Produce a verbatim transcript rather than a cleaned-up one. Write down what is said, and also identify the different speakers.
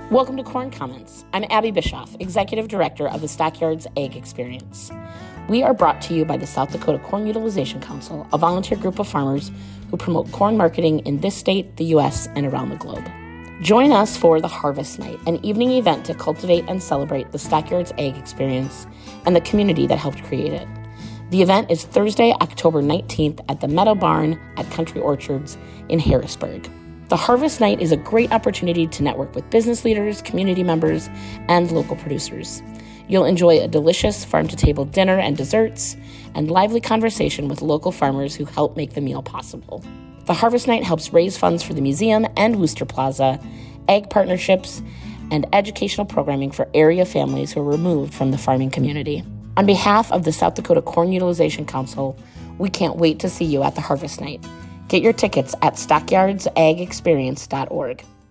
Speaker 1: Welcome to Corn Comments. I'm Abby Bischoff, Executive Director of the Stockyards Ag Experience. We are brought to you by the South Dakota Corn Utilization Council, a volunteer group of farmers who promote corn marketing in this state, the U S, and around the globe. Join us for the Harvest Night, an evening event to cultivate and celebrate the Stockyards Ag Experience and the community that helped create it. The event is Thursday, October nineteenth at the Meadow Barn at Country Orchards in Harrisburg. The Harvest Night is a great opportunity to network with business leaders, community members, and local producers. You'll enjoy a delicious farm-to-table dinner and desserts, and lively conversation with local farmers who help make the meal possible. The Harvest Night helps raise funds for the museum and Wooster Plaza, ag partnerships, and educational programming for area families who are removed from the farming community. On behalf of the South Dakota Corn Utilization Council, we can't wait to see you at the Harvest Night. Get your tickets at stockyards ag experience dot org.